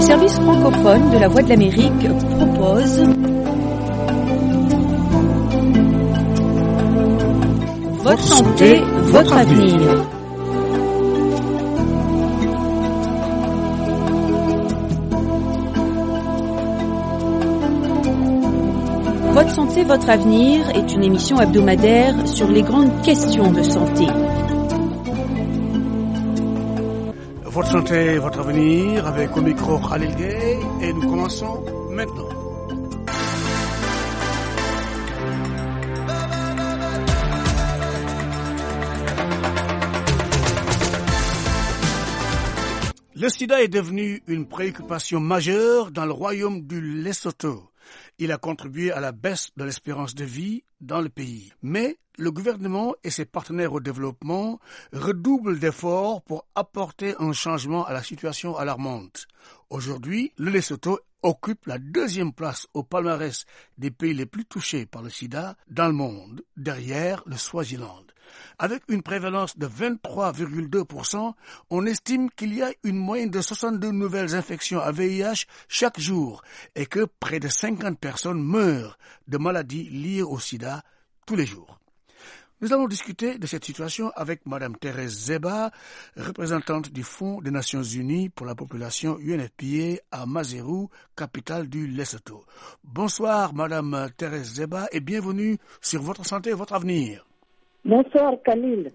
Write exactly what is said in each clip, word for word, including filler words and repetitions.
service francophone de la Voix de l'Amérique propose Votre santé, votre avenir. Votre santé, votre avenir est une émission hebdomadaire sur les grandes questions de santé. Votre santé, votre avenir, avec au micro Khalil Gay, et nous commençons maintenant. Le sida est devenu une préoccupation majeure dans le royaume du Lesotho. Il a contribué à la baisse de l'espérance de vie dans le pays. Mais le gouvernement et ses partenaires au développement redoublent d'efforts pour apporter un changement à la situation alarmante. Aujourd'hui, le Lesotho occupe la deuxième place au palmarès des pays les plus touchés par le sida dans le monde, derrière le Swaziland. Avec une prévalence de vingt-trois virgule deux pour cent, on estime qu'il y a une moyenne de soixante-deux nouvelles infections à V I H chaque jour et que près de cinquante personnes meurent de maladies liées au sida tous les jours. Nous allons discuter de cette situation avec Madame Thérèse Zeba, représentante du Fonds des Nations Unies pour la population U N F P A à Maseru, capitale du Lesotho. Bonsoir Madame Thérèse Zeba et bienvenue sur Votre santé et votre avenir. Bonsoir Khalil.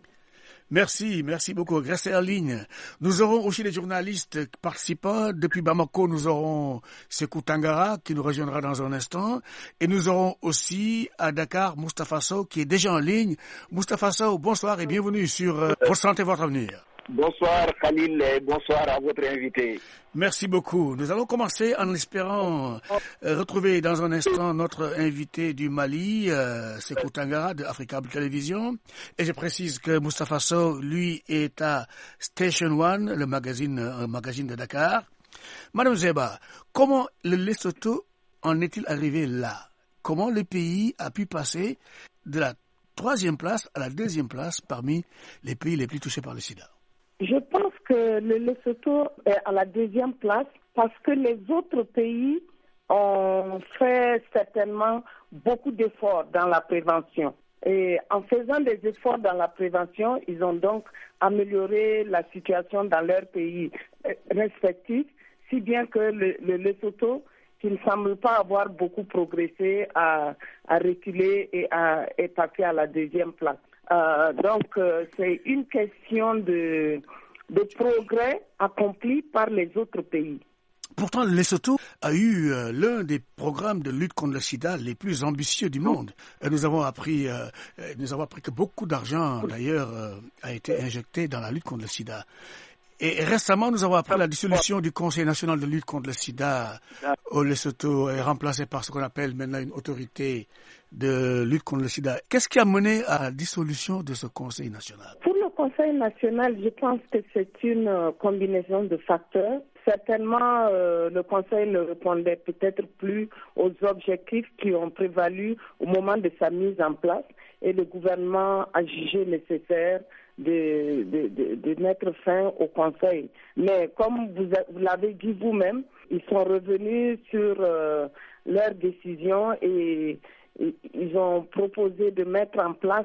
Merci, merci beaucoup. Restez en ligne. Nous aurons aussi des journalistes participants. Depuis Bamako, nous aurons Sekou Tangara qui nous rejoindra dans un instant. Et nous aurons aussi à Dakar Moustapha Sow qui est déjà en ligne. Moustapha Sow, bonsoir et bienvenue sur euh, Votre santé, votre avenir. Bonsoir Khalil et bonsoir à votre invité. Merci beaucoup. Nous allons commencer en espérant euh, retrouver dans un instant notre invité du Mali, euh, Sekou Tangara de Africable Télévision. Et je précise que Moustapha Sow, lui, est à Station One, le magazine, un magazine de Dakar. Madame Zeba, comment le Lesotho en est-il arrivé là? Comment le pays a pu passer de la troisième place à la deuxième place parmi les pays les plus touchés par le sida? Je pense que le Lesotho est à la deuxième place parce que les autres pays ont fait certainement beaucoup d'efforts dans la prévention. Et en faisant des efforts dans la prévention, ils ont donc amélioré la situation dans leurs pays respectifs, si bien que le, le Lesotho, qui ne semble pas avoir beaucoup progressé, a, a reculé et a, est passé à la deuxième place. Euh, donc, euh, c'est une question de, de progrès accompli par les autres pays. Pourtant, le Lesotho a eu euh, l'un des programmes de lutte contre le sida les plus ambitieux du monde. Et nous avons appris, euh, nous avons appris que beaucoup d'argent, d'ailleurs, euh, a été injecté dans la lutte contre le sida. Et récemment, nous avons appris la dissolution du Conseil national de lutte contre le sida au Lesotho est remplacé par ce qu'on appelle maintenant une autorité de lutte contre le sida. Qu'est-ce qui a mené à la dissolution de ce Conseil national? Pour le Conseil national, je pense que c'est une combinaison de facteurs. Certainement, euh, le Conseil ne répondait peut-être plus aux objectifs qui ont prévalu au moment de sa mise en place et le gouvernement a jugé nécessaire de, de, de, de mettre fin au Conseil. Mais comme vous, vous l'avez dit vous-même, ils sont revenus sur euh, leurs décisions et, et ils ont proposé de mettre en place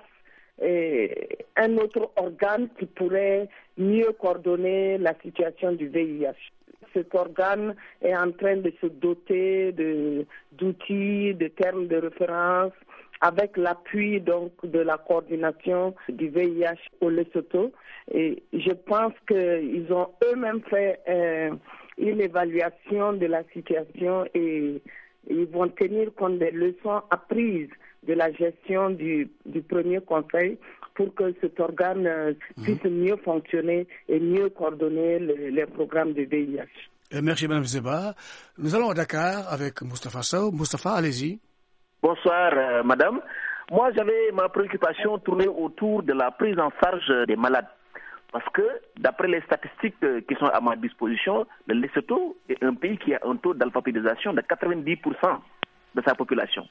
et un autre organe qui pourrait mieux coordonner la situation du V I H. Cet organe est en train de se doter de, d'outils, de termes de référence, avec l'appui donc de la coordination du V I H au Lesotho. Et je pense qu'ils ont eux-mêmes fait euh, une évaluation de la situation et ils vont tenir compte des leçons apprises de la gestion du, du premier conseil pour que cet organe euh, puisse mmh. mieux fonctionner et mieux coordonner le, les programmes de V I H. Et merci Mme Zeba. Nous allons à Dakar avec Moustapha Sow. Moustapha, allez-y. Bonsoir euh, Madame. Moi j'avais ma préoccupation tournée autour de la prise en charge des malades. Parce que, d'après les statistiques qui sont à ma disposition, le Lesotho est un pays qui a un taux d'alphabétisation de quatre-vingt-dix pour cent de sa population.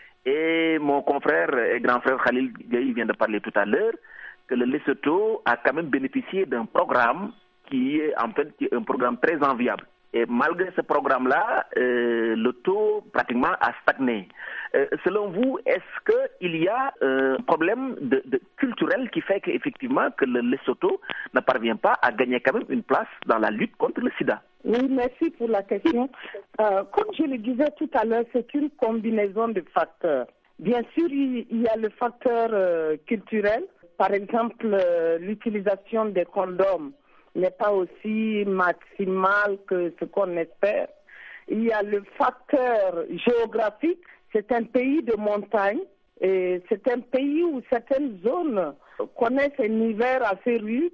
Et mon confrère et grand frère Khalil Gaye vient de parler tout à l'heure que le Lesotho a quand même bénéficié d'un programme qui est en fait qui est un programme très enviable. et malgré ce programme-là, euh, le taux pratiquement a stagné. Euh, selon vous, est-ce qu'il y a euh, un problème de, de culturel qui fait qu'effectivement que le Lesotho ne parvient pas à gagner quand même une place dans la lutte contre le sida? Oui, merci pour la question. Euh, comme je le disais tout à l'heure, c'est une combinaison de facteurs. Bien sûr, il, il y a le facteur euh, culturel. Par exemple, euh, l'utilisation des condoms n'est pas aussi maximale que ce qu'on espère. Il y a le facteur géographique. C'est un pays de montagne et c'est un pays où certaines zones connaissent un hiver assez rude.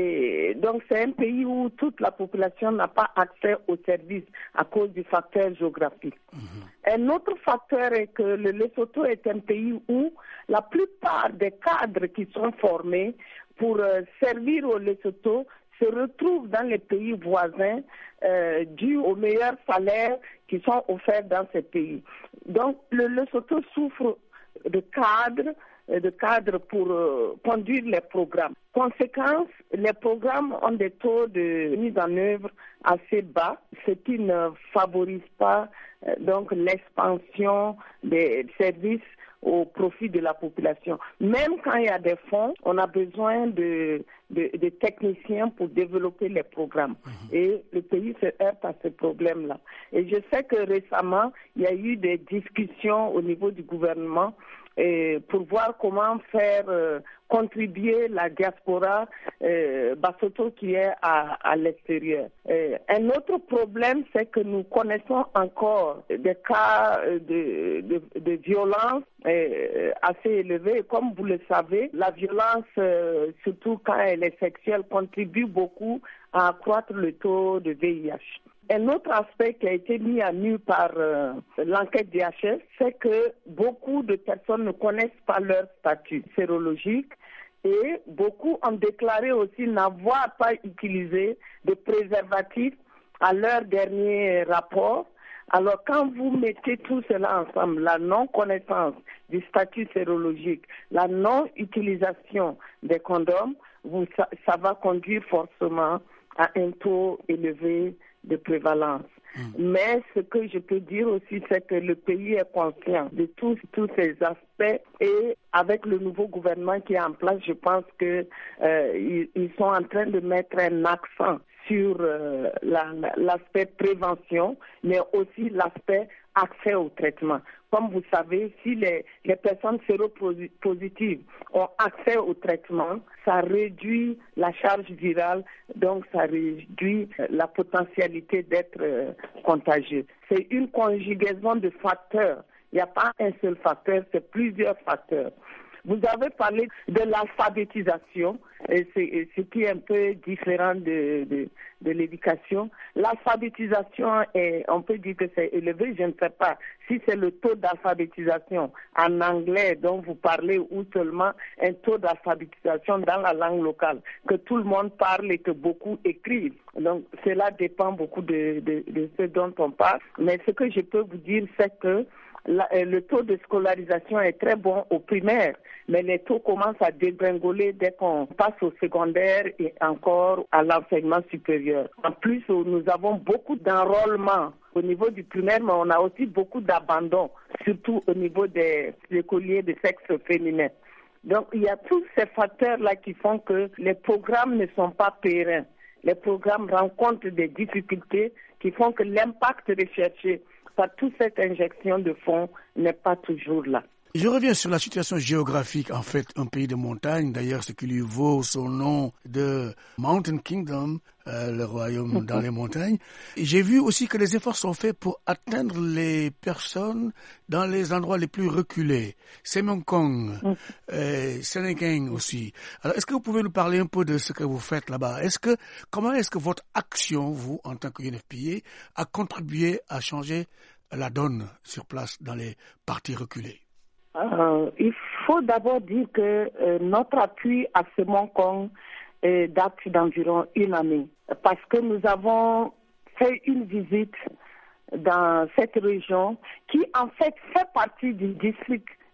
Et donc c'est un pays où toute la population n'a pas accès aux services à cause du facteur géographique. Mm-hmm. Un autre facteur est que le Lesotho est un pays où la plupart des cadres qui sont formés pour euh, servir au Lesotho se retrouvent dans les pays voisins euh, dû aux meilleurs salaires qui sont offerts dans ces pays. Donc le Lesotho souffre de cadres de cadres pour euh, conduire les programmes. Conséquence, les programmes ont des taux de mise en œuvre assez bas, ce qui ne favorise pas euh, donc l'expansion des services au profit de la population. Même quand il y a des fonds, on a besoin de, de, de techniciens pour développer les programmes. Mmh. Et le pays se heurte à ce problème-là. Et je sais que récemment, il y a eu des discussions au niveau du gouvernement et pour voir comment faire euh, contribuer la diaspora euh, Basotho qui est à, à l'extérieur. Euh, un autre problème, c'est que nous connaissons encore des cas de, de, de violence euh, assez élevés. Et comme vous le savez, la violence, euh, surtout quand elle est sexuelle, contribue beaucoup à accroître le taux de V I H. Un autre aspect qui a été mis à nu par euh, l'enquête D H S, c'est que beaucoup de personnes ne connaissent pas leur statut sérologique et beaucoup ont déclaré aussi n'avoir pas utilisé de préservatif à leur dernier rapport. Alors quand vous mettez tout cela ensemble, la non-connaissance du statut sérologique, la non-utilisation des condoms, vous, ça, ça va conduire forcément à un taux élevé de prévalence. Mmh. Mais ce que je peux dire aussi, c'est que le pays est conscient de tous, tous ces aspects et avec le nouveau gouvernement qui est en place, je pense que euh, ils, ils sont en train de mettre un accent sur euh, la, la, l'aspect prévention, mais aussi l'aspect accès au traitement. Comme vous savez, si les, les personnes séropositives ont accès au traitement, ça réduit la charge virale, donc ça réduit la potentialité d'être euh, contagieux. C'est une conjugaison de facteurs. Il n'y a pas un seul facteur, c'est plusieurs facteurs. Vous avez parlé de l'alphabétisation, et c'est, ce qui est un peu différent de, de, de l'éducation. L'alphabétisation, est, on peut dire que c'est élevé, je ne sais pas si c'est le taux d'alphabétisation en anglais dont vous parlez ou seulement un taux d'alphabétisation dans la langue locale, que tout le monde parle et que beaucoup écrivent. Donc cela dépend beaucoup de, de, de ce dont on parle. Mais ce que je peux vous dire, c'est que La, le taux de scolarisation est très bon au primaire, mais les taux commencent à dégringoler dès qu'on passe au secondaire et encore à l'enseignement supérieur. En plus, nous avons beaucoup d'enrôlement au niveau du primaire, mais on a aussi beaucoup d'abandon, surtout au niveau des écoliers de sexe féminin. Donc, il y a tous ces facteurs-là qui font que les programmes ne sont pas pérennes. Les programmes rencontrent des difficultés qui font que l'impact recherché par toute cette injection de fonds n'est pas toujours là. Je reviens sur la situation géographique, en fait, un pays de montagne, d'ailleurs, ce qui lui vaut son nom de Mountain Kingdom, euh, le royaume dans les montagnes. Et j'ai vu aussi que les efforts sont faits pour atteindre les personnes dans les endroits les plus reculés. Semonkong, euh, Senekeng aussi. Alors, est-ce que vous pouvez nous parler un peu de ce que vous faites là-bas? Est-ce que, comment est-ce que votre action, vous, en tant que U N F P A, a contribué à changer la donne sur place dans les parties reculées? Euh, il faut d'abord dire que euh, notre appui à Semonkong euh, date d'environ une année, parce que nous avons fait une visite dans cette région qui en fait fait partie du district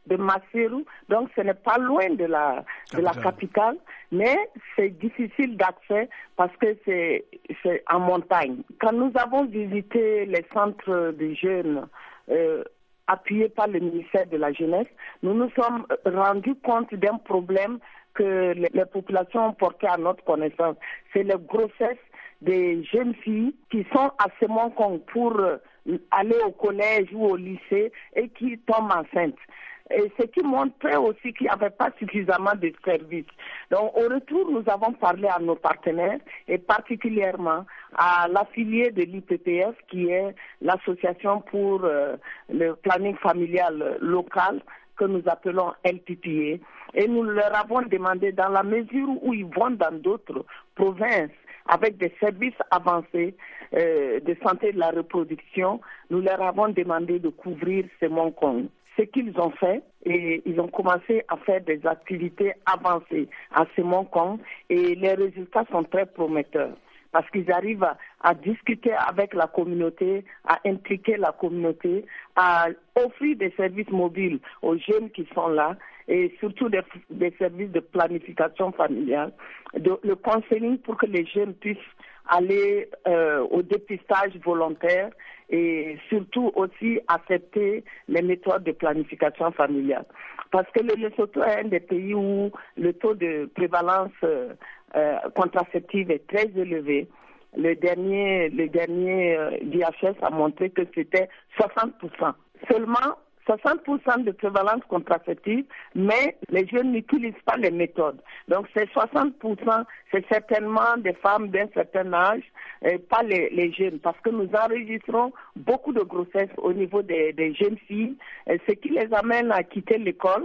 de Maseru, donc ce n'est pas loin de la, de la capitale, mais c'est difficile d'accès parce que c'est, c'est en montagne. Quand nous avons visité les centres de jeunes euh, appuyés par le ministère de la Jeunesse, nous nous sommes rendus compte d'un problème que les, les populations ont porté à notre connaissance. C'est la grossesse des jeunes filles qui sont à Semonkong pour aller au collège ou au lycée et qui tombent enceintes. Et ce qui montrait aussi qu'il n'y avait pas suffisamment de services. Donc au retour, nous avons parlé à nos partenaires et particulièrement à l'affilié de l'I P P F qui est l'association pour euh, le planning familial local que nous appelons L P P A. Et nous leur avons demandé, dans la mesure où ils vont dans d'autres provinces avec des services avancés euh, de santé de la reproduction, nous leur avons demandé de couvrir Semonkong. Ce qu'ils ont fait, et ils ont commencé à faire des activités avancées à Semonkong et les résultats sont très prometteurs parce qu'ils arrivent à, à discuter avec la communauté, à impliquer la communauté, à offrir des services mobiles aux jeunes qui sont là et surtout des, des services de planification familiale, de, le counseling pour que les jeunes puissent aller euh, au dépistage volontaire et surtout aussi accepter les méthodes de planification familiale. Parce que le Lesotho est un des pays où le taux de prévalence euh, contraceptive est très élevé. Le dernier, le dernier euh, D H S a montré que c'était soixante pour cent. Seulement soixante pour cent de prévalence contraceptive, mais les jeunes n'utilisent pas les méthodes. Donc ces soixante pour cent, c'est certainement des femmes d'un certain âge, et pas les, les jeunes, parce que nous enregistrons beaucoup de grossesses au niveau des, des jeunes filles, ce qui les amène à quitter l'école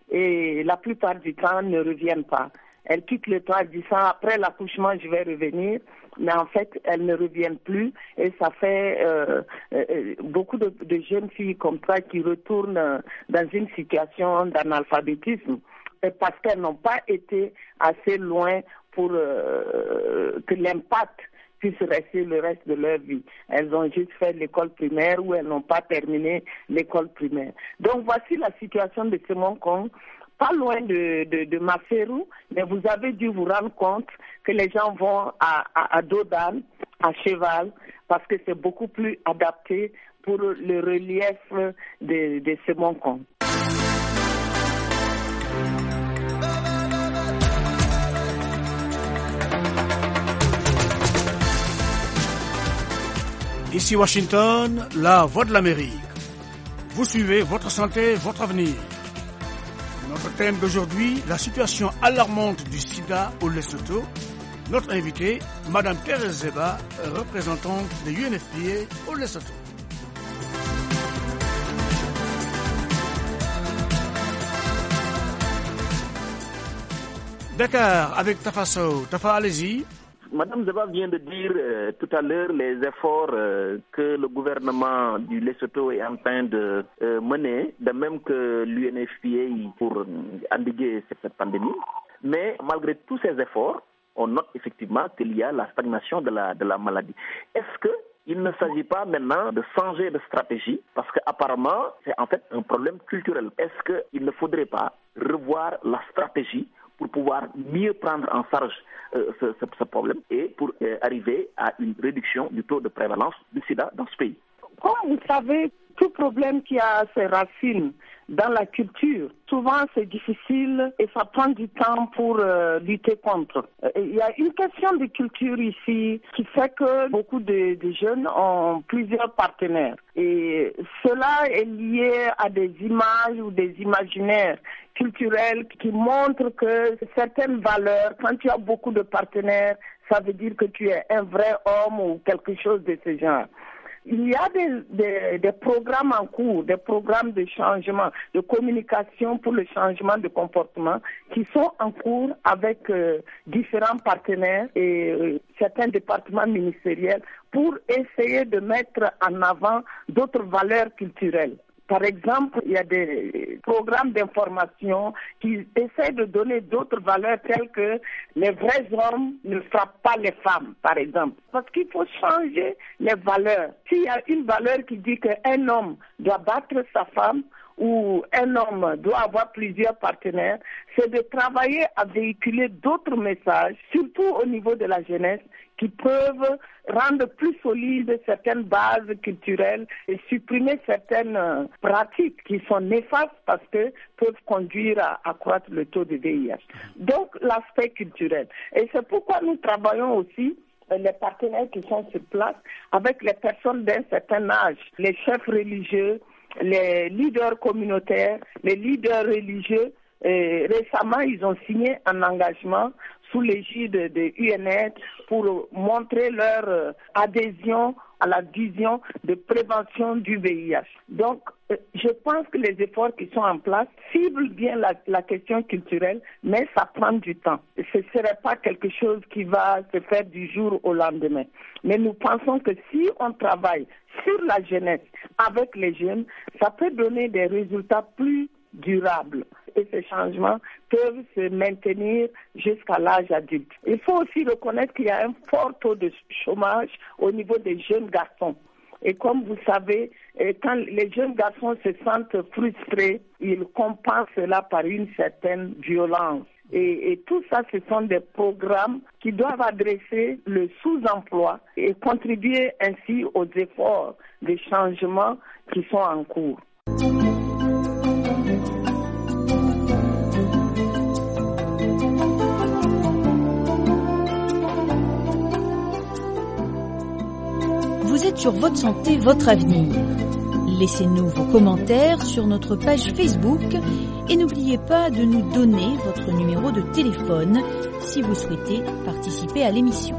et la plupart du temps ne reviennent pas. Elles quittent l'école disant après l'accouchement je vais revenir, mais en fait elles ne reviennent plus et ça fait euh, euh, beaucoup de, de jeunes filles comme ça qui retournent dans une situation d'analphabétisme parce qu'elles n'ont pas été assez loin pour euh, que l'impact puisse rester le reste de leur vie. Elles ont juste fait l'école primaire ou elles n'ont pas terminé l'école primaire. Donc voici la situation de Semonkong. Pas loin de, de, de Maseru, mais vous avez dû vous rendre compte que les gens vont à, à, à dos d'âne, à cheval, parce que c'est beaucoup plus adapté pour le relief de, de Semonkong. Ici Washington, la voix de l'Amérique. Vous suivez votre santé, votre avenir. Notre thème d'aujourd'hui, la situation alarmante du sida au Lesotho. Notre invitée, Madame Thérèse Zeba, représentante de U N F P A au Lesotho. Dakar avec Tafa Sow. Tafa, allez-y. Madame Zeba vient de dire euh, tout à l'heure les efforts euh, que le gouvernement du Lesotho est en train de euh, mener, de même que l'U N F P A pour euh, endiguer cette, cette pandémie. Mais malgré tous ces efforts, on note effectivement qu'il y a la stagnation de la, de la maladie. Est-ce qu'il ne s'agit pas maintenant de changer de stratégie? Parce qu'apparemment, c'est en fait un problème culturel. Est-ce qu'il ne faudrait pas revoir la stratégie pour pouvoir mieux prendre en charge euh, ce, ce, ce problème et pour euh, arriver à une réduction du taux de prévalence du sida dans ce pays? Comme vous savez, tout problème qui a ses racines dans la culture, souvent c'est difficile et ça prend du temps pour euh, lutter contre. Il y a une question de culture ici qui fait que beaucoup de, de jeunes ont plusieurs partenaires. Et cela est lié à des images ou des imaginaires culturels qui montrent que certaines valeurs, quand tu as beaucoup de partenaires, ça veut dire que tu es un vrai homme ou quelque chose de ce genre. Il y a des, des, des programmes en cours, des programmes de changement, de communication pour le changement de comportement qui sont en cours avec euh, différents partenaires et euh, certains départements ministériels pour essayer de mettre en avant d'autres valeurs culturelles. Par exemple, il y a des programmes d'information qui essaient de donner d'autres valeurs telles que les vrais hommes ne frappent pas les femmes, par exemple. Parce qu'il faut changer les valeurs. S'il y a une valeur qui dit qu'un homme doit battre sa femme où un homme doit avoir plusieurs partenaires, c'est de travailler à véhiculer d'autres messages, surtout au niveau de la jeunesse, qui peuvent rendre plus solides certaines bases culturelles et supprimer certaines pratiques qui sont néfastes parce que peuvent conduire à accroître le taux de V I H. Donc, l'aspect culturel. Et c'est pourquoi nous travaillons aussi les partenaires qui sont sur place avec les personnes d'un certain âge, les chefs religieux, les leaders communautaires, les leaders religieux. Et récemment, ils ont signé un engagement sous l'égide de U N A I D pour montrer leur adhésion à la vision de prévention du V I H. Donc, je pense que les efforts qui sont en place ciblent bien la, la question culturelle, mais ça prend du temps. Ce ne serait pas quelque chose qui va se faire du jour au lendemain. Mais nous pensons que si on travaille sur la jeunesse avec les jeunes, ça peut donner des résultats plus durables. Et ces changements peuvent se maintenir jusqu'à l'âge adulte. Il faut aussi reconnaître qu'il y a un fort taux de chômage au niveau des jeunes garçons. Et comme vous savez, quand les jeunes garçons se sentent frustrés, ils compensent cela par une certaine violence. Et, et tout ça, ce sont des programmes qui doivent adresser le sous-emploi et contribuer ainsi aux efforts de changement qui sont en cours. Vous êtes sur Votre Santé, Votre Avenir. Laissez-nous vos commentaires sur notre page Facebook et n'oubliez pas de nous donner votre numéro de téléphone si vous souhaitez participer à l'émission.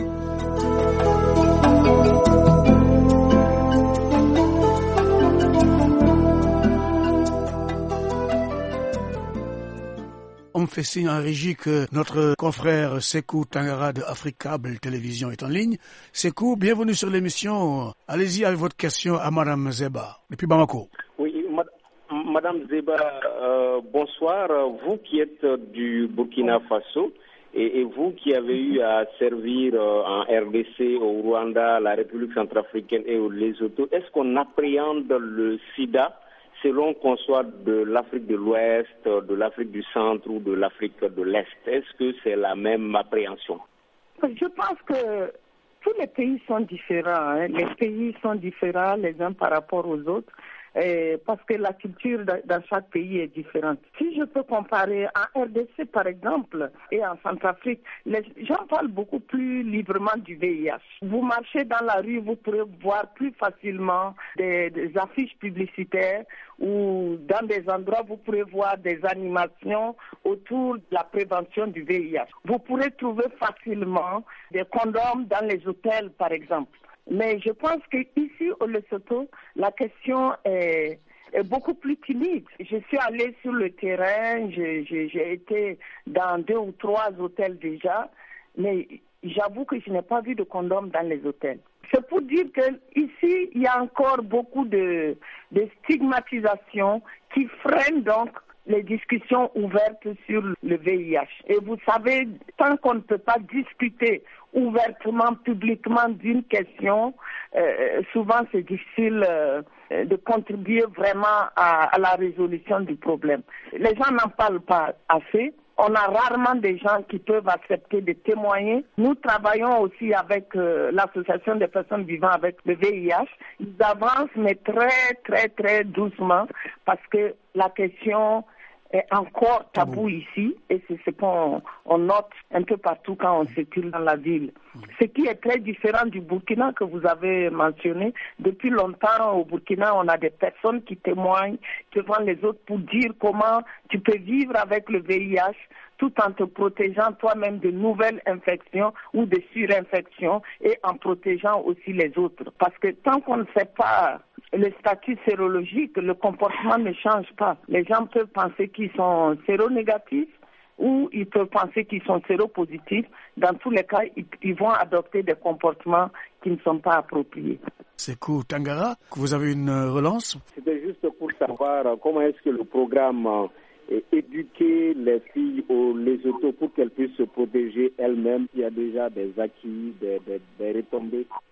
On me fait signe en régie que notre confrère Sekou Tangara de Africable Télévision est en ligne. Sekou, bienvenue sur l'émission. Allez-y avec votre question à Madame Zeba, depuis Bamako. Oui, Madame Zeba, euh, bonsoir. Vous qui êtes du Burkina Faso et, et vous qui avez eu à servir euh, en R D C, au Rwanda, la République centrafricaine et au Lesotho, est-ce qu'on appréhende le sida selon qu'on soit de l'Afrique de l'Ouest, de l'Afrique du Centre ou de l'Afrique de l'Est? Est-ce que c'est la même appréhension? Je pense que tous les pays sont différents. Hein. Les pays sont différents les uns par rapport aux autres. Et parce que la culture dans chaque pays est différente. Si je peux comparer en R D C par exemple et en Centrafrique, les gens parlent beaucoup plus librement du V I H. Vous marchez dans la rue, vous pourrez voir plus facilement des, des affiches publicitaires ou dans des endroits vous pourrez voir des animations autour de la prévention du V I H. Vous pourrez trouver facilement des condoms dans les hôtels par exemple. Mais je pense qu'ici, au Lesotho, la question est, est beaucoup plus timide. Je suis allée sur le terrain, je, je, j'ai été dans deux ou trois hôtels déjà, mais j'avoue que je n'ai pas vu de condoms dans les hôtels. C'est pour dire qu'ici, il y a encore beaucoup de, de stigmatisation qui freine donc les discussions ouvertes sur le V I H. Et vous savez, tant qu'on ne peut pas discuter ouvertement, publiquement d'une question, euh, souvent c'est difficile euh, de contribuer vraiment à, à la résolution du problème. Les gens n'en parlent pas assez. On a rarement des gens qui peuvent accepter de témoigner. Nous travaillons aussi avec euh, l'association des personnes vivant avec le V I H. Ils avancent, mais très, très, très doucement, parce que la question est encore tabou ici, et c'est ce qu'on on note un peu partout quand on circule dans la ville. Ce qui est très différent du Burkina que vous avez mentionné. Depuis longtemps, au Burkina, on a des personnes qui témoignent devant les autres pour dire comment tu peux vivre avec le V I H tout en te protégeant toi-même de nouvelles infections ou de surinfections et en protégeant aussi les autres. Parce que tant qu'on ne sait pas le statut sérologique, le comportement ne change pas. Les gens peuvent penser qu'ils sont séronégatifs ou ils peuvent penser qu'ils sont séropositifs. Dans tous les cas, ils vont adopter des comportements qui ne sont pas appropriés. Sekou Tangara, vous avez une relance? C'était juste pour savoir comment est-ce que le programme et éduquer les filles au Lesotho pour qu'elles puissent se protéger elles-mêmes. Il y a déjà des acquis, des, des, des retombées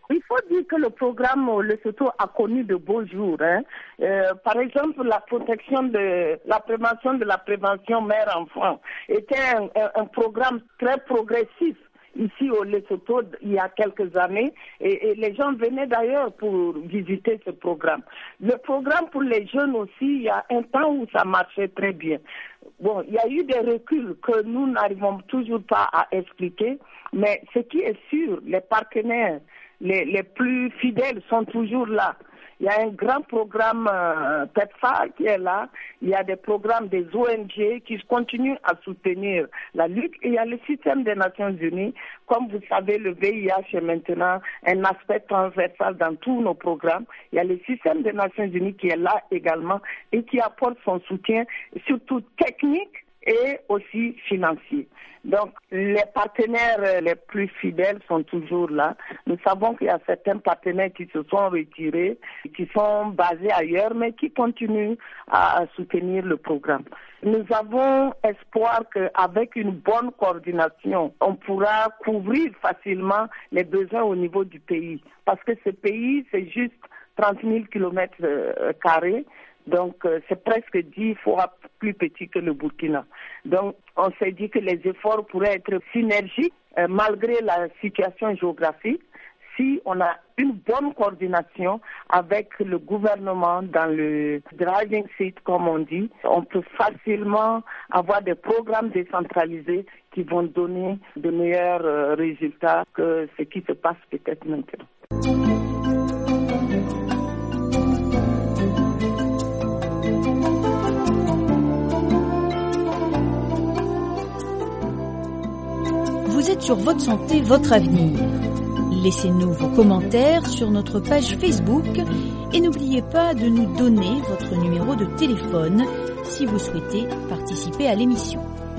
Il faut dire que le programme Lesotho a connu de beaux jours. Hein. Euh, par exemple, la protection de la prévention de la prévention mère-enfant était un, un, un programme très progressif ici au Lesotho il y a quelques années et, et les gens venaient d'ailleurs pour visiter ce programme. Le programme pour les jeunes aussi, il y a un temps où ça marchait très bien. Bon, il y a eu des reculs que nous n'arrivons toujours pas à expliquer, mais ce qui est sûr, les partenaires Les, les plus fidèles sont toujours là. Il y a un grand programme euh, PEPFAR qui est là. Il y a des programmes des O N G qui continuent à soutenir la lutte. Et il y a le système des Nations Unies. Comme vous savez, le V I H est maintenant un aspect transversal dans tous nos programmes. Il y a le système des Nations Unies qui est là également et qui apporte son soutien, surtout technique et aussi financier. Donc, les partenaires les plus fidèles sont toujours là. Nous savons qu'il y a certains partenaires qui se sont retirés, qui sont basés ailleurs, mais qui continuent à soutenir le programme. Nous avons espoir qu'avec une bonne coordination, on pourra couvrir facilement les besoins au niveau du pays. Parce que ce pays, c'est juste trente mille kilomètres carrés. Donc, euh, c'est presque dix fois plus petit que le Burkina. Donc, on s'est dit que les efforts pourraient être synergiques euh, malgré la situation géographique si on a une bonne coordination avec le gouvernement dans le driving seat, comme on dit. On peut facilement avoir des programmes décentralisés qui vont donner de meilleurs euh, résultats que ce qui se passe peut-être maintenant. Vous êtes sur Votre Santé, Votre Avenir. Laissez-nous vos commentaires sur notre page Facebook et n'oubliez pas de nous donner votre numéro de téléphone si vous souhaitez participer à l'émission.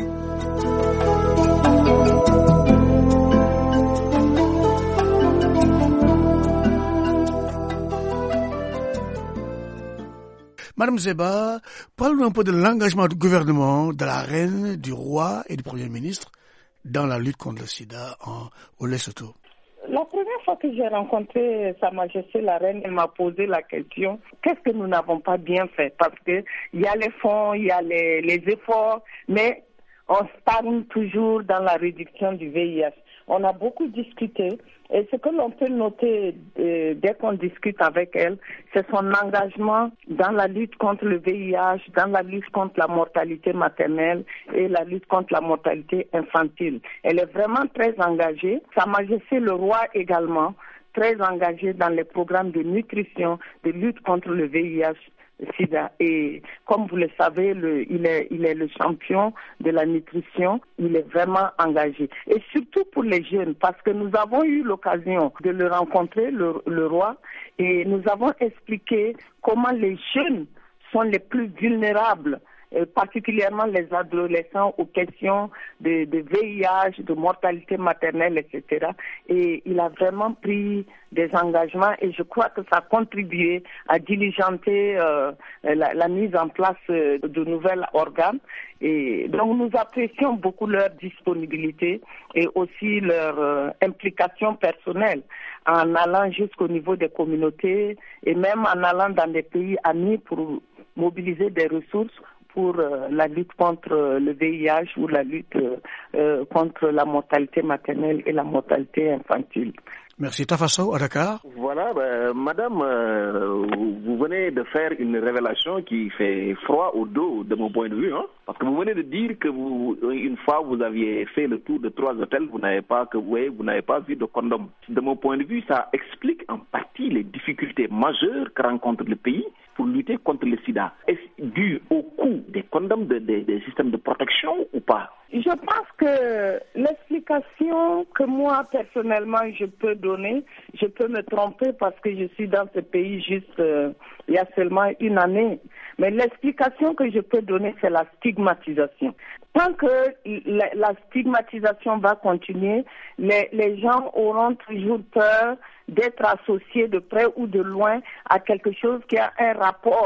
Madame Zeba, parlons un peu de l'engagement du gouvernement, de la reine, du roi et du Premier ministre dans la lutte contre le sida en, au Lesotho. La première fois que j'ai rencontré Sa Majesté la Reine, elle m'a posé la question, qu'est-ce que nous n'avons pas bien fait? Parce que il y a les fonds, il y a les, les efforts, mais on stagne toujours dans la réduction du V I H. On a beaucoup discuté et ce que l'on peut noter euh, dès qu'on discute avec elle, c'est son engagement dans la lutte contre le V I H, dans la lutte contre la mortalité maternelle et la lutte contre la mortalité infantile. Elle est vraiment très engagée. Sa Majesté le Roi également, très engagé dans les programmes de nutrition, de lutte contre le V I H. Sida. Et comme vous le savez, le, il, est, il est le champion de la nutrition, il est vraiment engagé. Et surtout pour les jeunes, parce que nous avons eu l'occasion de le rencontrer, le, le roi, et nous avons expliqué comment les jeunes sont les plus vulnérables, particulièrement les adolescents aux questions de, de V I H, de mortalité maternelle, et cetera. Et il a vraiment pris des engagements et je crois que ça a contribué à diligenter euh, la, la mise en place de nouveaux organes. Et donc nous apprécions beaucoup leur disponibilité et aussi leur euh, implication personnelle en allant jusqu'au niveau des communautés et même en allant dans des pays amis pour mobiliser des ressources pour euh, la lutte contre euh, le V I H ou la lutte euh, contre la mortalité maternelle et la mortalité infantile. Merci. Tafasso, à Dakar. Voilà, ben, madame, euh, vous venez de faire une révélation qui fait froid au dos de mon point de vue, hein, parce que vous venez de dire que vous, une fois vous aviez fait le tour de trois hôtels, vous n'avez pas que ouais, vous n'avez pas vu de condom. De mon point de vue, ça explique en partie les difficultés majeures que rencontre le pays pour lutter contre le sida. Est-ce dû au coût des condoms, de, de, des systèmes de protection ou pas? Je pense que l'explication que moi, personnellement, je peux donner, je peux me tromper parce que je suis dans ce pays juste euh, il y a seulement une année. Mais l'explication que je peux donner, c'est la stigmatisation. Tant que la, la stigmatisation va continuer, les, les gens auront toujours peur d'être associés de près ou de loin à quelque chose qui a un rapport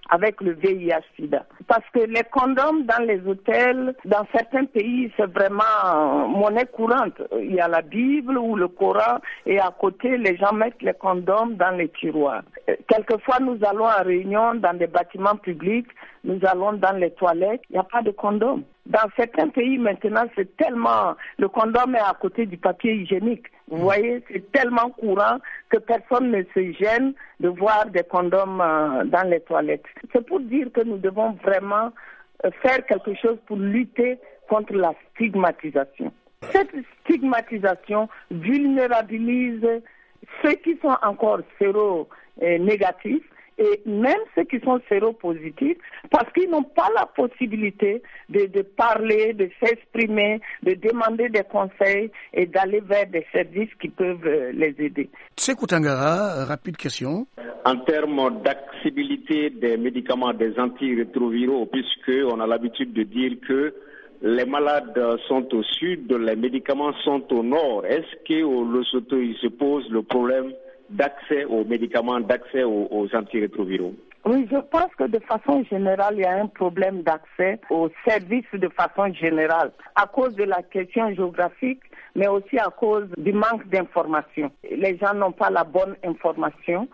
avec le V I H sida. Parce que les condoms dans les hôtels, dans certains pays, c'est vraiment monnaie courante. Il y a la Bible ou le Coran et à côté, les gens mettent les condoms dans les tiroirs. Quelquefois, nous allons en réunion dans des bâtiments publics, nous allons dans les toilettes, il n'y a pas de condom. Dans certains pays, maintenant, c'est tellement... Le condom est à côté du papier hygiénique. Vous voyez, c'est tellement courant que personne ne se gêne de voir des condoms euh, dans les toilettes. C'est pour dire que nous devons vraiment euh, faire quelque chose pour lutter contre la stigmatisation. Cette stigmatisation vulnérabilise ceux qui sont encore séro-négatifs et même ceux qui sont séropositifs, parce qu'ils n'ont pas la possibilité de, de parler, de s'exprimer, de demander des conseils et d'aller vers des services qui peuvent les aider. Sekou Tangara, rapide question. En termes d'accessibilité des médicaments, des antirétroviraux, puisqu'on a l'habitude de dire que les malades sont au sud, les médicaments sont au nord. Est-ce qu'au Lesotho, il se pose le problème d'accès aux médicaments, d'accès aux, aux antirétroviraux? Oui, je pense que de façon générale, il y a un problème d'accès aux services de façon générale, à cause de la question géographique, mais aussi à cause du manque d'information. Les gens n'ont pas la bonne information.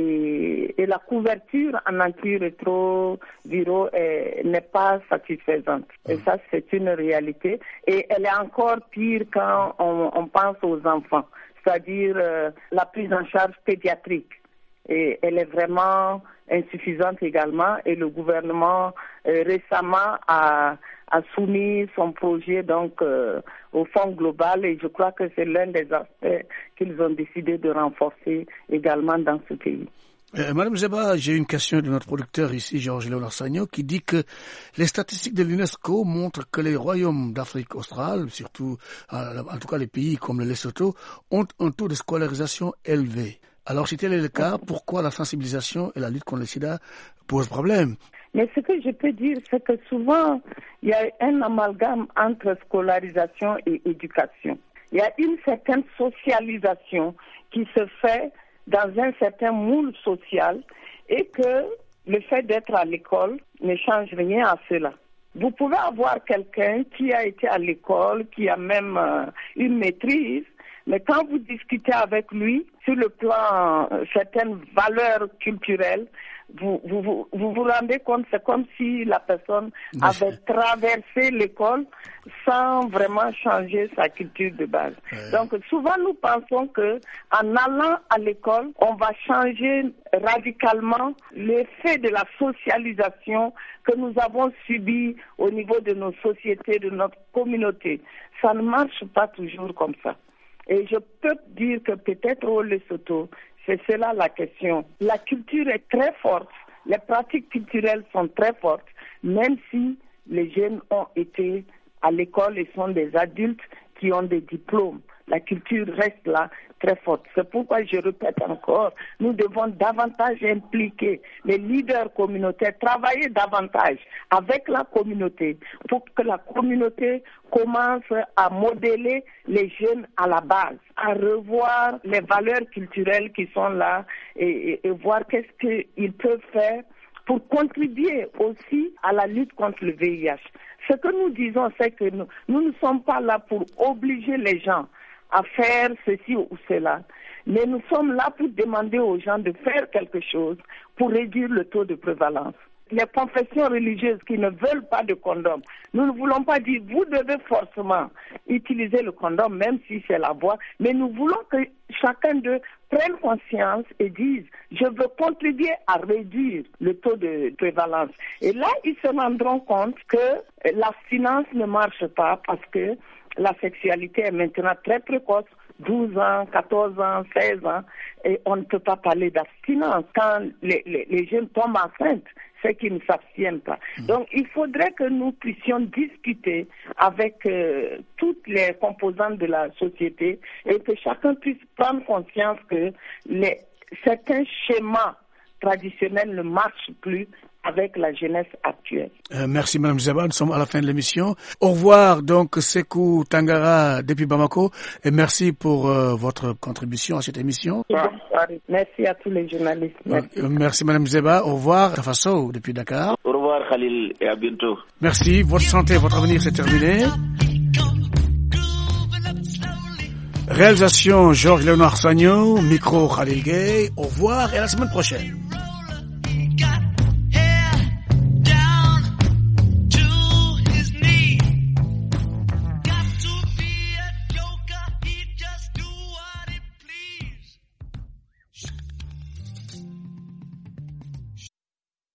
Et, et la couverture en antirétroviraux n'est pas satisfaisante. Et ça, c'est une réalité. Et elle est encore pire quand on, on pense aux enfants, c'est-à-dire euh, la prise en charge pédiatrique. Et elle est vraiment insuffisante également. Et le gouvernement euh, récemment a, a soumis son projet donc euh, au Fonds global et je crois que c'est l'un des aspects qu'ils ont décidé de renforcer également dans ce pays. Euh, Madame Zeba, j'ai une question de notre producteur ici, Georges Léonard Sagno, qui dit que les statistiques de l'UNESCO montrent que les royaumes d'Afrique australe, surtout en tout cas les pays comme le Lesotho, ont un taux de scolarisation élevé. Alors si tel est le cas, pourquoi la sensibilisation et la lutte contre le sida posent problème? Mais ce que je peux dire, c'est que souvent, il y a un amalgame entre scolarisation et éducation. Il y a une certaine socialisation qui se fait dans un certain moule social et que le fait d'être à l'école ne change rien à cela. Vous pouvez avoir quelqu'un qui a été à l'école, qui a même euh, une maîtrise, mais quand vous discutez avec lui sur le plan euh, certaines valeurs culturelles, vous vous, vous vous vous rendez compte, c'est comme si la personne avait traversé l'école sans vraiment changer sa culture de base. Ouais. Donc souvent nous pensons que en allant à l'école, on va changer radicalement l'effet de la socialisation que nous avons subi au niveau de nos sociétés, de notre communauté. Ça ne marche pas toujours comme ça. Et je peux dire que peut-être au Lesotho, c'est cela la question. La culture est très forte, les pratiques culturelles sont très fortes, même si les jeunes ont été à l'école et sont des adultes qui ont des diplômes. La culture reste là très forte. C'est pourquoi je répète encore, nous devons davantage impliquer les leaders communautaires, travailler davantage avec la communauté pour que la communauté commence à modeler les jeunes à la base, à revoir les valeurs culturelles qui sont là et, et, et voir qu'est-ce qu'ils peuvent faire pour contribuer aussi à la lutte contre le V I H. Ce que nous disons, c'est que nous, nous ne sommes pas là pour obliger les gens à faire ceci ou cela, mais nous sommes là pour demander aux gens de faire quelque chose pour réduire le taux de prévalence. Les confessions religieuses qui ne veulent pas de condom, nous ne voulons pas dire vous devez forcément utiliser le condom, même si c'est la voie, mais nous voulons que chacun d'eux prenne conscience et dise je veux contribuer à réduire le taux de prévalence. Et là, ils se rendront compte que l'abstinence ne marche pas parce que la sexualité est maintenant très précoce, douze ans, quatorze ans, seize ans, et on ne peut pas parler d'abstinence. Quand les, les, les jeunes tombent enceintes, c'est qu'ils ne s'abstiennent pas. Mmh. Donc, il faudrait que nous puissions discuter avec euh, toutes les composantes de la société et que chacun puisse prendre conscience que les, certains schémas traditionnel ne marche plus avec la jeunesse actuelle. Euh, merci Madame Zeba, nous sommes à la fin de l'émission. Au revoir donc Sekou Tangara depuis Bamako et merci pour euh, votre contribution à cette émission. Bonsoir. Merci à tous les journalistes. Merci, euh, merci Madame Zeba. Au revoir Tafasso depuis Dakar. Au revoir Khalil et à bientôt. Merci, votre santé, votre avenir c'est terminé. Réalisation Georges Léonard Sagnon, micro Khalil Gay. Au revoir et à la semaine prochaine.